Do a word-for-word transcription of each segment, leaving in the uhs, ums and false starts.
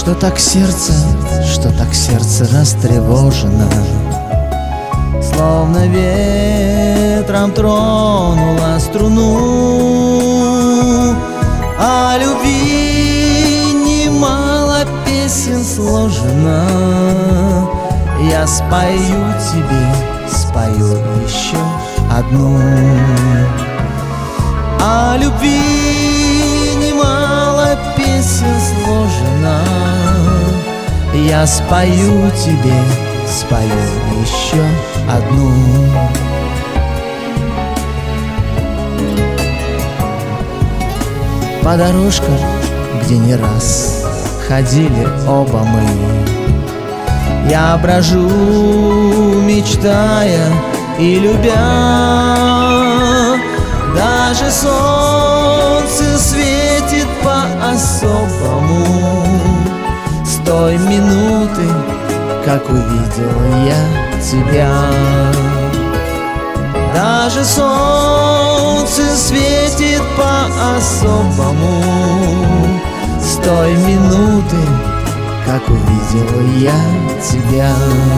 Что так сердце, что так сердце растревожено, словно ветром тронула струну. О любви немало песен сложено, я спою тебе, спою еще одну. О любви немало песен сложено, я спою тебе, спою еще одну. По дорожкам, где не раз ходили оба мы, я брожу, мечтая и любя. Даже солнце светит по-особому с той минуты, как увидел я тебя. Даже солнце светит по-особому с той минуты, как увидел я тебя.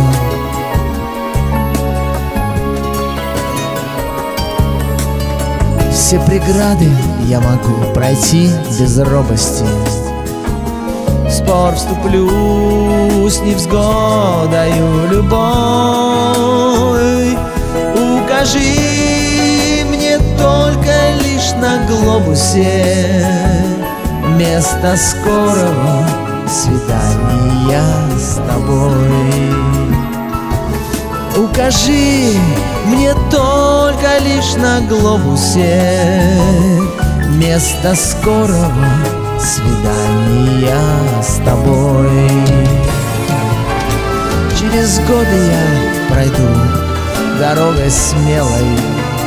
Все преграды я могу пройти без робости, в спор вступлю с невзгодою любой. Укажи мне только лишь на глобусе место скорого свидания с тобой. Укажи мне только лишь на глобусе место скорого свидания с тобой. Через годы я пройду дорогой смелой,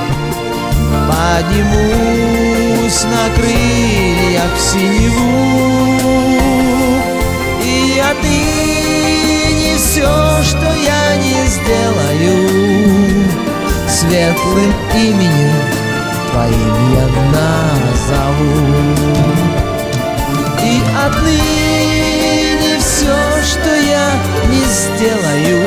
поднимусь на крыльях в синеву, и отныне все, что я не сделаю, светлым именем твоим я назову. И отныне все, что я не сделаю,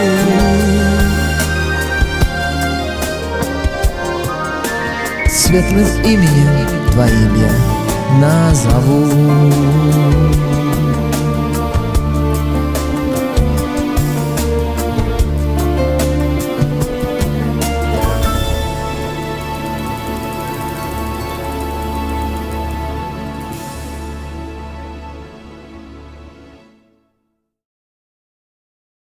светлым именем твоим я назову.